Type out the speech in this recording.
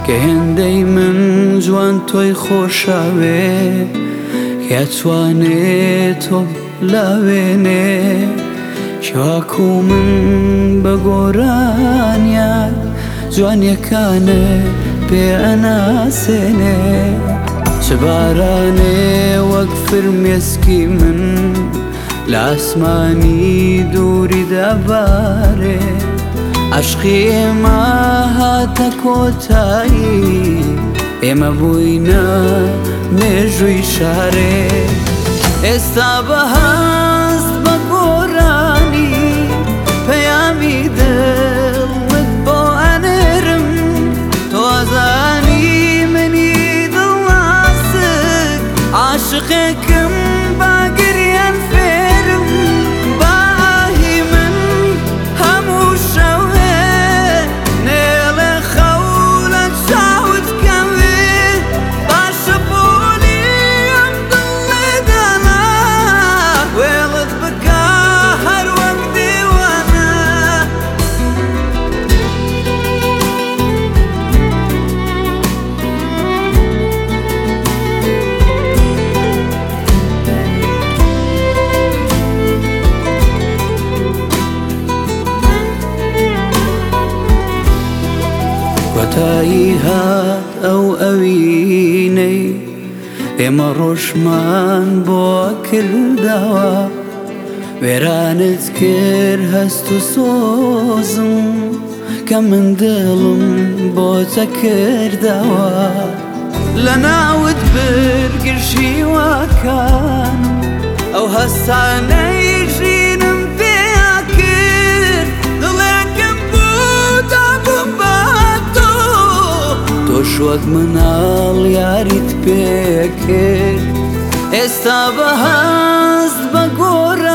کە هێندەی من جوان تۆی خۆشاوێ کەتوانێت تۆ لاوێنێ شاکو من بە گۆرانیان جوانیەکانە پێ ئەناسێنێ چ بارانێ وەک فرمێسکی من لە ئاسمانی دووری دەبارێ عەشقی ئێمە هاتە کۆتایی ئێمە بووینە مێژووی شارێ ئێستا بەهەست بە گۆرانی پەیامی دڵت بۆ ئەنێرم تۆزانی منی دڵناسک عاشقێکم با گریان فێرم باهی من هەموو شەوێ نێڵێ خەولە چاوت کەوێ باشە بۆنی ئەم دڵێ دەنا وێڵت بکە هەر وەک دیوانە کۆتایی هات ئەو ئەوینەی ئێمە ڕۆژمان بۆ کردەوە وێرانت کرد هەست و سۆزم کە من دڵم بۆتە کردەوە لە ناوت برگشیوەکان ئەو هەستانەی ژینم پێیا کرد دڵێکم بوو دابم بە تۆ تۆش وەک مناڵ یاریت پێ کرد ئێستا بەهەست بە گۆرە